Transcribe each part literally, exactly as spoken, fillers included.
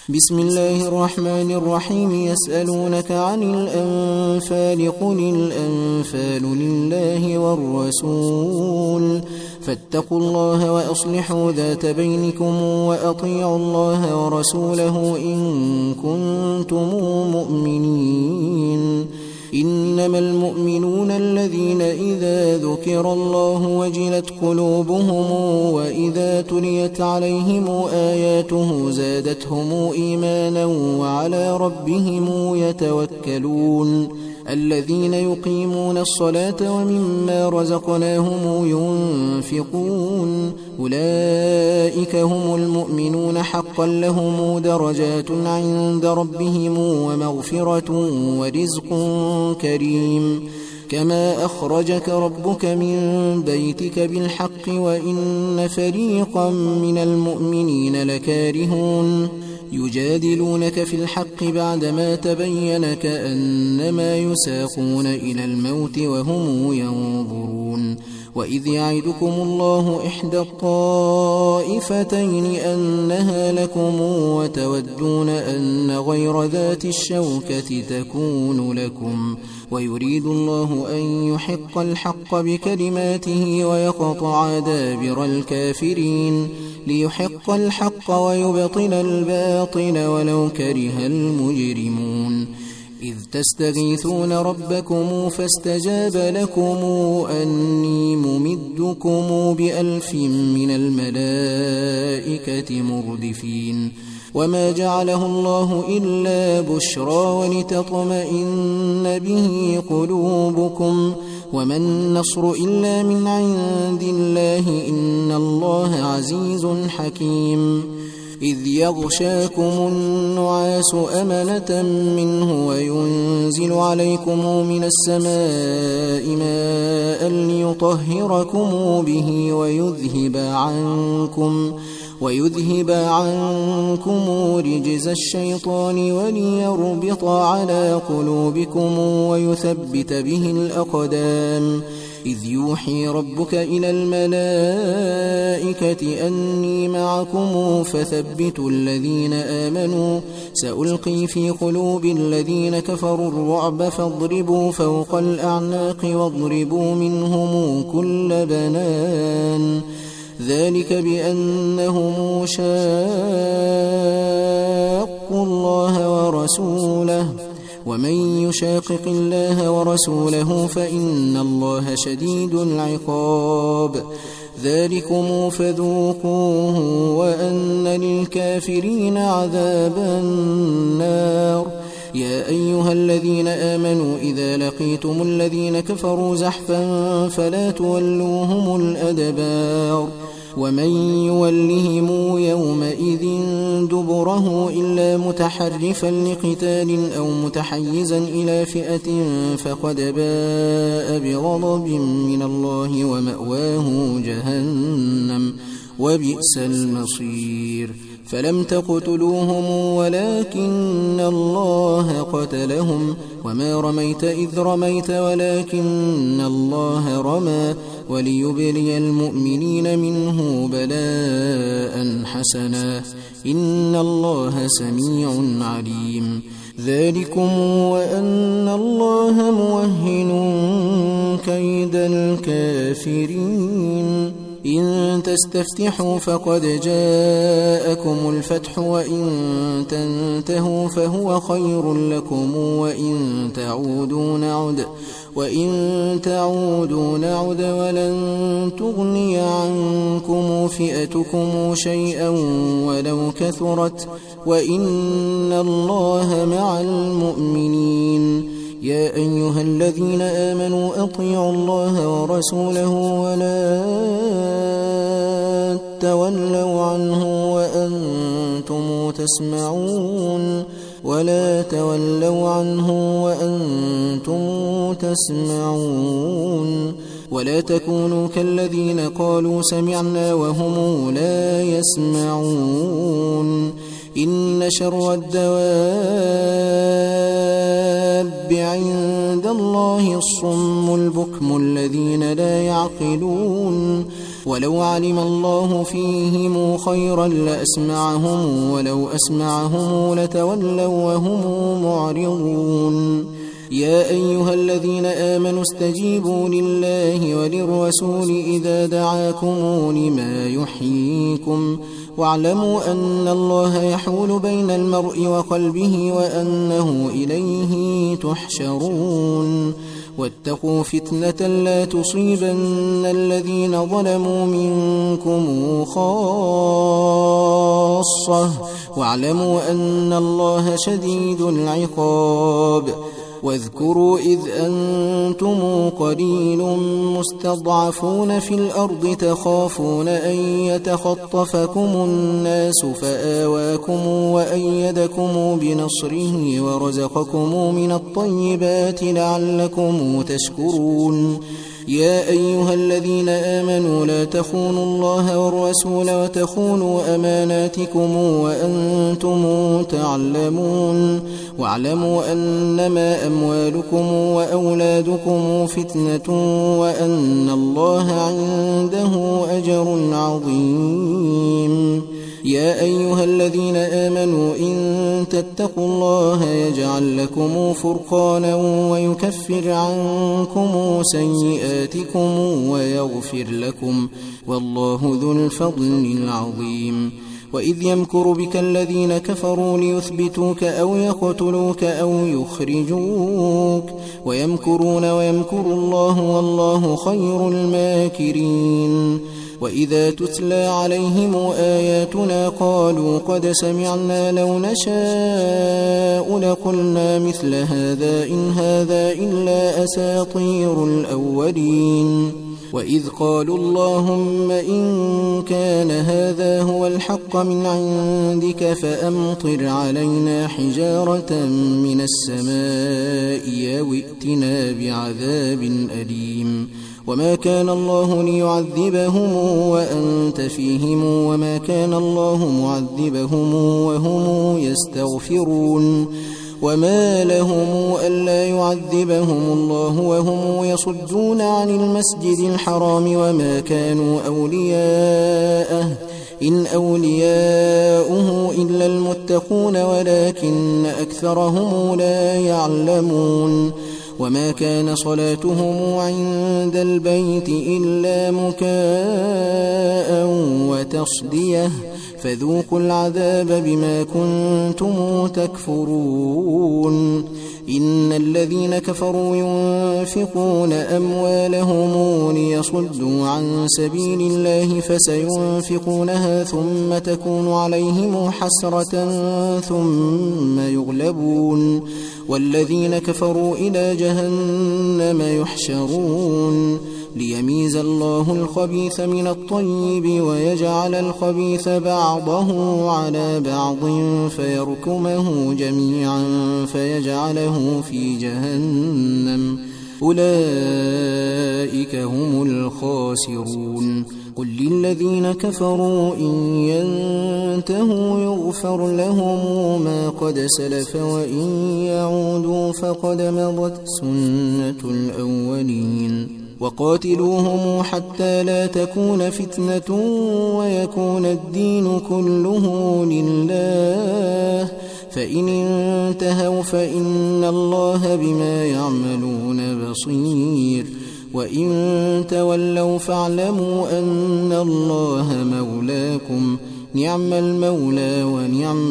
بسم الله الرحمن الرحيم. يسألونك عن الأنفال قل الأنفال لله والرسول فاتقوا الله وأصلحوا ذات بينكم وأطيعوا الله ورسوله إن كنتم مؤمنين. إنما المؤمنون الذين إذا ذكر الله وجلت قلوبهم وإذا تليت عليهم آياته زادتهم إيمانا وعلى ربهم يتوكلون. الذين يقيمون الصلاة ومما رزقناهم ينفقون أولئك هم المؤمنون حقا لهم درجات عند ربهم ومغفرة ورزق كريم. كما أخرجك ربك من بيتك بالحق وإن فريقا من المؤمنين لكارهون يجادلونك في الحق بعدما تبين كأنما يساقون إلى الموت وهم ينظرون. وإذ يعدكم الله إحدى الطائفتين أنها لكم وتودون أن غير ذات الشوكة تكون لكم ويريد الله أن يحق الحق بكلماته ويقطع دابر الكافرين ليحق الحق ويبطل الباطل ولو كره المجرمون. إذ تستغيثون ربكم فاستجاب لكم أني ممدكم بألف من الملائكة مردفين. وما جعله الله إلا بشرى ولتطمئن به قلوبكم وما النصر إلا من عند الله إن الله عزيز حكيم. إذ يغشاكم النعاس أمنة منه وينزل عليكم من السماء ماء ليطهركم به ويذهب عنكم ويذهب عنكم رجز الشيطان وليربط على قلوبكم ويثبت به الأقدام. إذ يوحي ربك إلى الملائكة أني معكم فثبتوا الذين آمنوا سألقي في قلوب الذين كفروا الرعب فاضربوا فوق الأعناق واضربوا منهم كل بنان. ذلك بأنهم شاقوا الله ورسوله ومن يشاقق الله ورسوله فإن الله شديد العقاب. ذلكم فذوقوه وأن للكافرين عذاب النار. يا أيها الذين آمنوا إذا لقيتم الذين كفروا زحفا فلا تولوهم الأدبار ومن يولهم يومئذ دبره إلا متحرفا لقتال أو متحيزا إلى فئة فقد باء بغضب من الله ومأواه جهنم وبئس المصير. فلم تقتلوهم ولكن الله قتلهم وما رميت إذ رميت ولكن الله رمى وليبلي المؤمنين منه بلاء حسنا إن الله سميع عليم. ذلكم وأن الله موهن كيد الكافرين. إن تستفتحوا فقد جاءكم الفتح وإن تنتهوا فهو خير لكم وإن تعودوا نعد وإن تعودوا نعد ولن تغني عنكم فئتكم شيئا ولو كثرت وإن الله مع المؤمنين. يا أيها الذين آمنوا أطيعوا الله ورسوله ولا تولوا عنه وأنتم تسمعون ولا تولوا عنه وأنتم تسمعون ولا تكونوا كالذين قالوا سمعنا وهم لا يسمعون. إن شر الدواب عند الله الصم البكم الذين لا يعقلون. ولو علم الله فيهم خيرا لأسمعهم ولو أسمعهم لتولوا وهم معرضون يا أيها الذين آمنوا استجيبوا لله وللرسول إذا دعاكم لما يحييكم واعلموا أن الله يحول بين المرء وقلبه وأنه إليه تحشرون واتقوا فتنة لا تصيبن الذين ظلموا منكم خاصة واعلموا أن الله شديد العقاب واذكروا إذ أنتم قليل مستضعفون في الأرض تخافون أن يتخطفكم الناس فآواكم وأيدكم بنصره ورزقكم من الطيبات لعلكم تشكرون يا أيها الذين آمنوا لا تخونوا الله والرسول وتخونوا أماناتكم وأنتم تعلمون واعلموا أنما أموالكم وأولادكم فتنة وأن الله عنده أجر عظيم يا أيها الذين آمنوا إن تتقوا الله يجعل لكم فرقانا ويكفر عنكم سيئاتكم ويغفر لكم والله ذو الفضل العظيم وإذ يمكر بك الذين كفروا ليثبتوك أو يقتلوك أو يخرجوك ويمكرون ويمكر الله والله خير الماكرين وإذا تتلى عليهم آياتنا قالوا قد سمعنا لو نشاء لقلنا مثل هذا إن هذا إلا أساطير الأولين وإذ قالوا اللهم إن كان هذا هو الحق من عندك فأمطر علينا حجارة من السماء أو ائتنا بعذاب أليم وما كان الله ليعذبهم وأنت فيهم وما كان الله معذبهم وهم يستغفرون وما لهم ألا يعذبهم الله وهم يصدون عن المسجد الحرام وما كانوا أولياءه إن أولياؤه إلا المتقون ولكن أكثرهم لا يعلمون وما كان صلاتهم عند البيت إلا مكاء وتصدية فذوقوا العذاب بما كنتم تكفرون إن الذين كفروا ينفقون أموالهم ليصدوا عن سبيل الله فسينفقونها ثم تكون عليهم حسرة ثم يغلبون والذين كفروا إلى جهنم يحشرون ليميز الله الخبيث من الطيب ويجعل الخبيث بعضه على بعض فيركمه جميعا فيجعله في جهنم أولئك هم الخاسرون قل للذين كفروا إن ينتهوا يغفر لهم ما قد سلف وإن يعودوا فقد مضت سنة الأولين وقاتلوهم حتى لا تكون فتنة ويكون الدين كله لله فإن انتهوا فإن الله بما يعملون بصير وإن تولوا فاعلموا أن الله مولاكم نعم المولى ونعم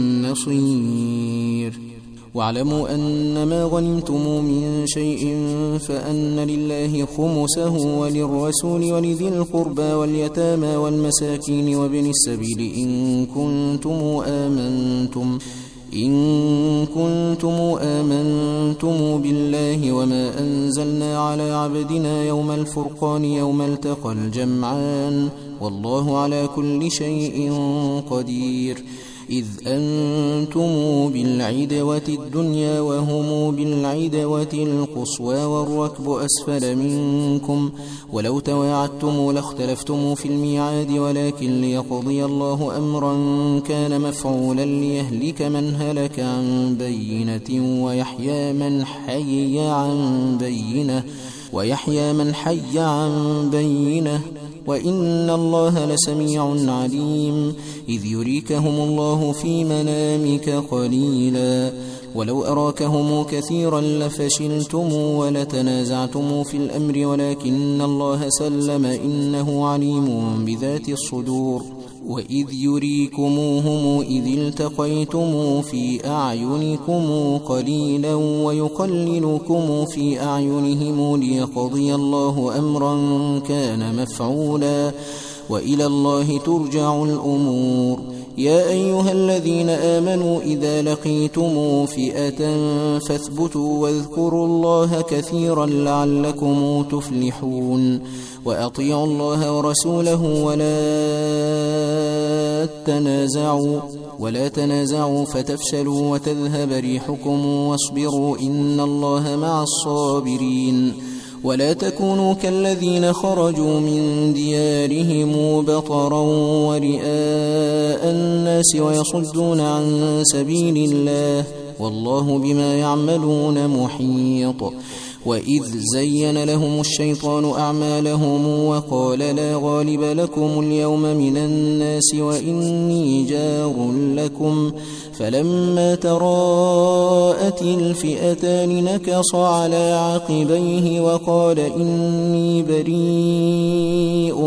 النصير واعلموا أن ما غنمتم من شيء فأن لله خمسه وللرسول ولذي القربى واليتامى والمساكين وابن السبيل إن كنتم آمنتم إن كنتم آمنتم بالله وما أنزلنا على عبدنا يوم الفرقان يوم التقى الجمعان والله على كل شيء قدير إذ أنتم بالعدوة الدنيا وهم بالعدوة القصوى والركب أسفل منكم ولو تواعدتم لاختلفتم في الميعاد ولكن ليقضي الله أمرا كان مفعولا ليهلك من هلك عن بينة ويحيى من حي عن بينة ويحيى من حي عن بينة وإن الله لسميع عليم إذ يريكهم الله في منامك قليلا ولو أراكهم كثيرا لفشلتم ولتنازعتم في الأمر ولكن الله سلم إنه عليم بذات الصدور وإذ يريكموهم إذ التقيتم في أعينكم قليلا ويقللكم في أعينهم ليقضي الله أمرا كان مفعولا وإلى الله ترجع الأمور يا أيها الذين آمنوا إذا لقيتم فئة فاثبتوا واذكروا الله كثيرا لعلكم تفلحون وأطيعوا الله ورسوله ولا تنازعوا ولا تنازعوا فتفشلوا وتذهب ريحكم واصبروا إن الله مع الصابرين ولا تكونوا كالذين خرجوا من ديارهم بطرا ورئاء الناس ويصدون عن سبيل الله والله بما يعملون محيط وإذ زين لهم الشيطان أعمالهم وقال لا غالب لكم اليوم من الناس وإني جار لكم فلما تراءت الفئتان نكص على عقبيه وقال إني بريء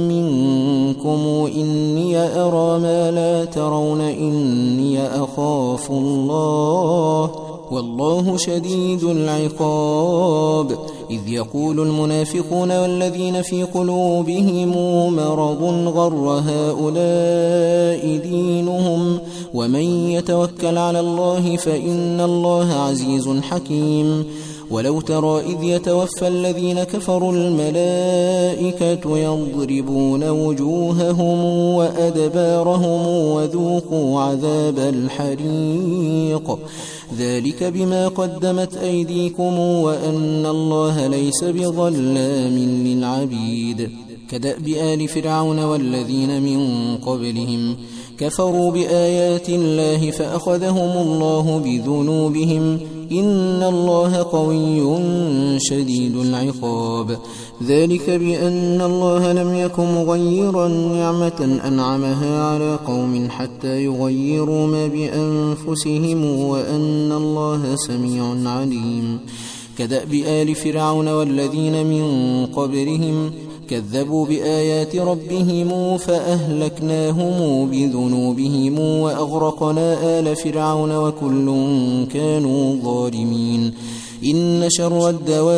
منكم إني أرى ما لا ترون إني أخاف الله والله شديد العقاب إذ يقول المنافقون والذين في قلوبهم مرض غر هؤلاء دينهم ومن يتوكل على الله فإن الله عزيز حكيم ولو ترى إذ يتوفى الذين كفروا الملائكة يضربون وجوههم وأدبارهم وذوقوا عذاب الحريق ذلك بما قدمت أيديكم وأن الله ليس بظلام للعبيد كدأب آل فرعون والذين من قبلهم كفروا بآيات الله فأخذهم الله بذنوبهم إن الله قوي شديد العقاب ذلك بأن الله لم يكن مغيرا نعمة أنعمها على قوم حتى يغيروا ما بأنفسهم وأن الله سميع عليم كدأب آل فرعون والذين من قبلهم كذبوا بآيات ربهم فأهلكناهم بذنوبهم وأغرقنا آل فرعون وكل كانوا ظالمين إن شر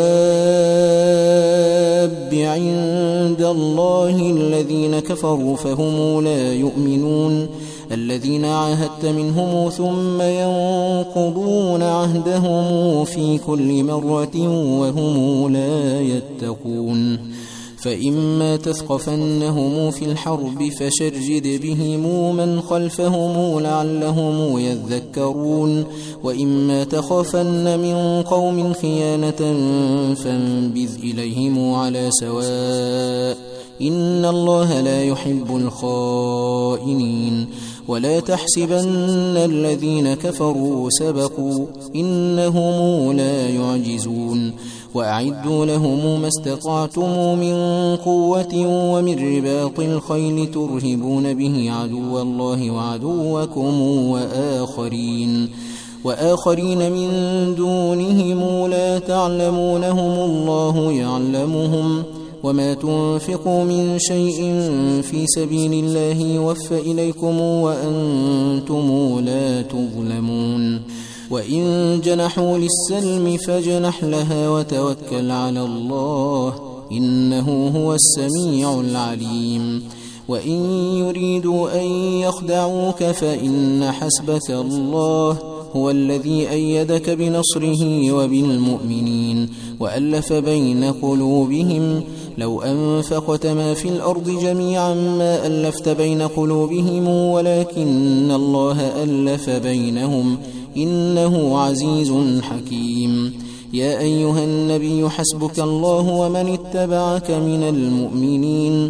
الدواب عند الله الذين كفروا فهم لا يؤمنون الذين عاهدت منهم ثم ينقضون عهدهم في كل مرة وهم لا يتقون فإما تثقفنهم في الحرب فشرد بهم من خلفهم لعلهم يذكرون وإما تخافن من قوم خيانة فانبذ إليهم على سواء إن الله لا يحب الخائنين ولا تحسبن الذين كفروا سبقوا إنهم لا يعجزون وأعدوا لهم ما استطعتم من قوة ومن رباط الخيل ترهبون به عدو الله وعدوكم وآخرين وآخرين من دونهم لا تعلمونهم الله يعلمهم وما تنفقوا من شيء في سبيل الله يوفى إليكم وأنتم لا تظلمون وإن جنحوا للسلم فاجنح لها وتوكل على الله إنه هو السميع العليم وإن يريدوا أن يخدعوك فإن حسبك الله هو الذي أيدك بنصره وبالمؤمنين وألف بين قلوبهم لو أنفقت ما في الأرض جميعا ما ألفت بين قلوبهم ولكن الله ألف بينهم إنه عزيز حكيم يا أيها النبي حسبك الله ومن اتبعك من المؤمنين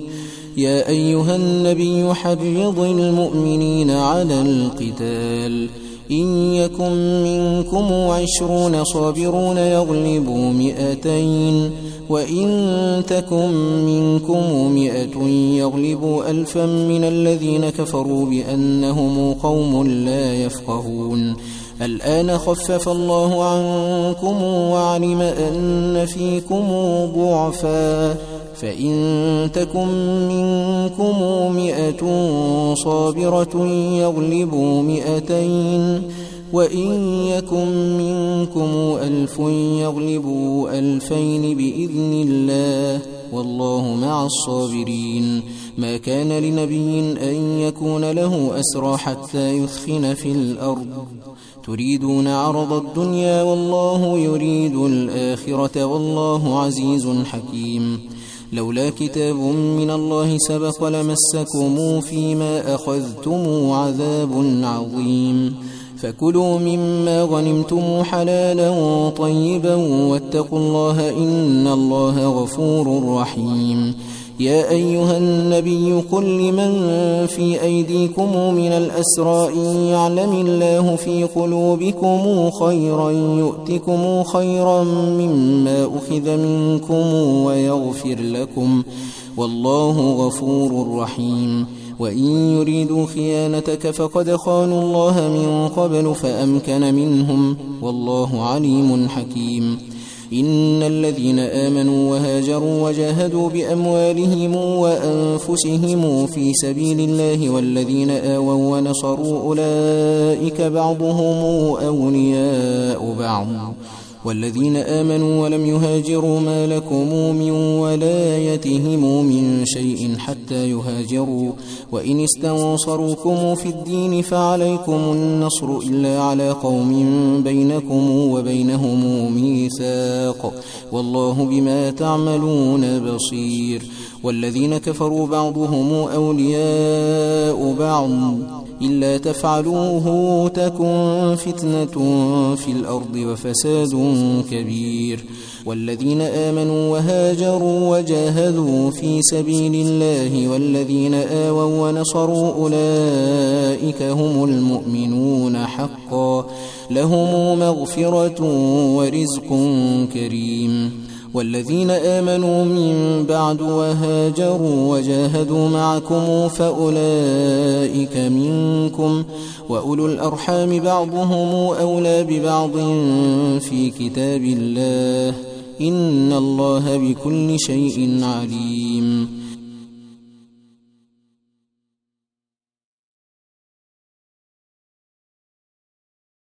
يا أيها النبي حرض المؤمنين على القتال إن يكن منكم عشرون صابرون يغلبوا مئتين وإن تكن منكم مئة يغلبوا ألفا من الذين كفروا بأنهم قوم لا يفقهون الآن خفف الله عنكم وعلم أن فيكم ضعفا فإن تكن منكم مئة صابرة يغلبوا مئتين وإن يكن منكم ألف يغلبوا ألفين بإذن الله والله مع الصابرين ما كان لنبي أن يكون له أسرى حتى يثخن في الأرض تريدون عرض الدنيا والله يريد الآخرة والله عزيز حكيم لولا كتاب من الله سبق لمسكم فيما أخذتم عذاب عظيم فكلوا مما غنمتم حلالا طيبا واتقوا الله إن الله غفور رحيم يا أيها النبي قل لمن في أيديكم من الأسرى إن يعلم الله في قلوبكم خيرا يؤتكم خيرا مما أخذ منكم ويغفر لكم والله غفور رحيم وإن يريدوا خيانتك فقد خانوا الله من قبل فأمكن منهم والله عليم حكيم إن الذين آمنوا وهاجروا وجاهدوا بأموالهم وأنفسهم في سبيل الله والذين آووا ونصروا أولئك بعضهم أولياء بعض والذين آمنوا ولم يهاجروا ما لكم من ولايتهم من شيء حتى يهاجروا وإن استنصروكم في الدين فعليكم النصر إلا على قوم بينكم وبينهم ميثاق والله بما تعملون بصير والذين كفروا بعضهم أولياء بعض إلا تفعلوه تكن فتنة في الأرض وفساد كبير والذين آمنوا وهاجروا وجاهدوا في سبيل الله والذين آووا ونصروا أولئك هم المؤمنون حقا لهم مغفرة ورزق كريم والذين آمنوا من بعد وهاجروا وجاهدوا معكم فأولئك منكم وأولو الأرحام بعضهم أولى ببعض في كتاب الله إن الله بكل شيء عليم